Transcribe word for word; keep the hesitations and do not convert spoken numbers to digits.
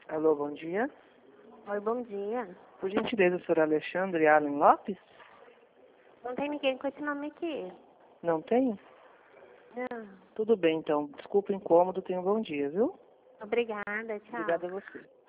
Alô, bom dia. Oi, bom dia. Por gentileza, o senhor Alexandre Allen Lopes? Não tem ninguém com esse nome aqui. Não tem? Não. Tudo bem, então. Desculpa o incômodo, tenha um bom dia, viu? Obrigada, tchau. Obrigada a você.